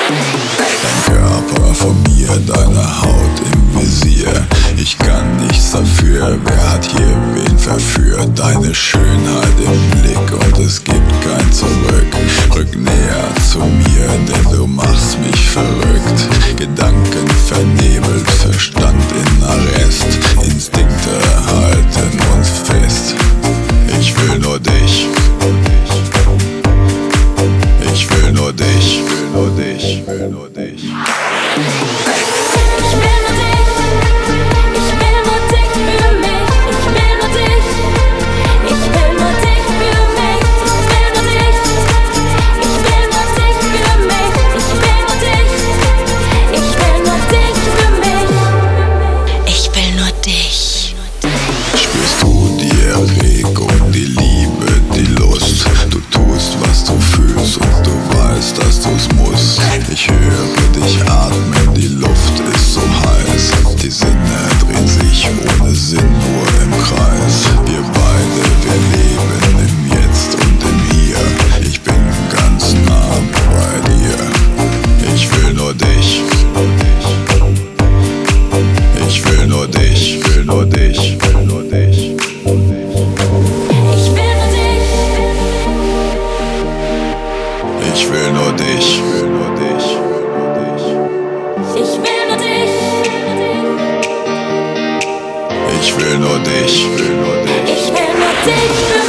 Dein Körper von mir, deine Haut im Visier. Ich kann nichts dafür, wer hat hier wen verführt? Deine Schönheit im Blick und es gibt kein Zurück. Rück näher zu mir, denn du machst mich verrückt. Gedanken vernebelt, Verstand in Arrest. Instinkte halten uns fest. Ich will nur dich. Ich will nur dich. Ich will nur dich. Ich will nur dich. Spürst du die Erregung, die Liebe, die Lust? Du tust, was du fühlst und du weißt, dass du's musst. Ich höre dich atmen, die Luft ist so heiß. Die Sinne drehen sich ohne Sinn nur im Kreis. Wir beide, wir leben im Jetzt und im Hier. Ich bin ganz nah bei dir. Ich will nur dich. Ich will nur dich. Ich will nur dich. Ich will nur dich. Ich will nur dich. Ich will nur dich. Ich will nur dich. Ich will nur dich. Ich will nur dich. Ich will nur dich.